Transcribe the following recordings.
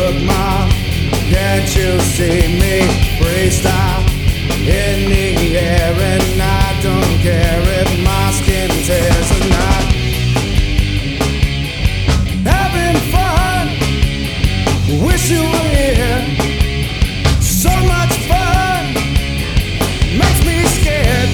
Look, Mom, can't you see me? Freestyle in the air, and I don't care if my skin tears or not. Having fun, wish you were here. So much fun, makes me scared.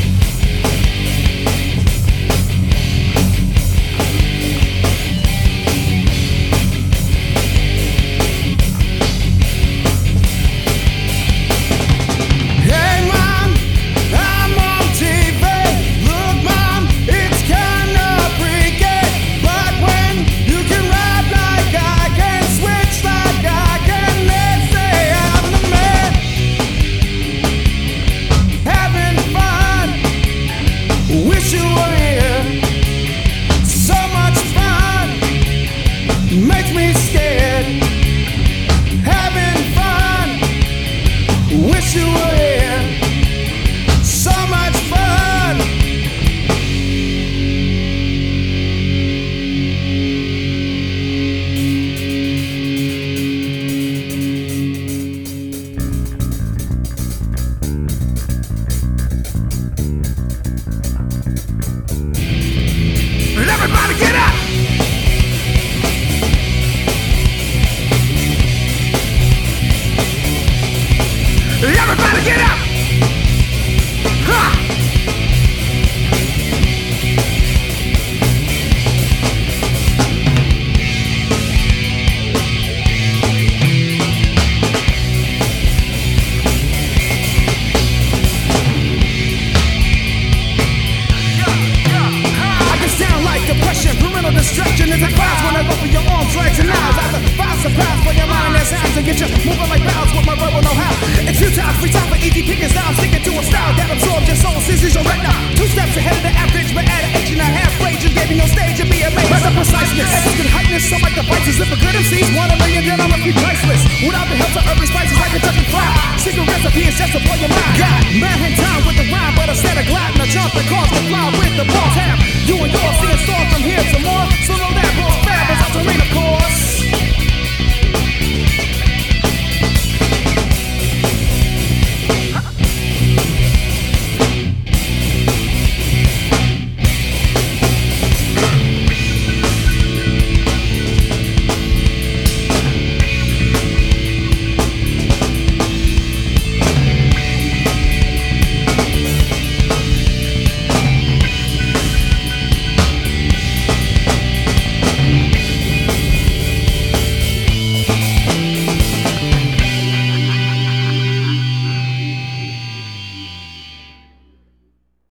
Wish you were here. So much fun, makes me scared. Having fun, wish you were here. So much fun. Everybody get up! Everybody get up! Ha! Destruction is a class when I go for your arms, legs, and eyes. I surprise for your mind and sounds to get you moving like bounds with my verbal know-how. It's futile, free time for easy pickings. Now I'm sticking to a style that absorbs your soul, seizes your retina. 2 steps ahead of the average, but at an H and a half range, you gave me no stage and be amazed. That's a preciseness, extra heightness, so like devices. If a good MC's 1 million, then I'm a few priceless. Without the help of urban spices like Kentucky Fried. Secret recipe is just to blow your mind. God, man,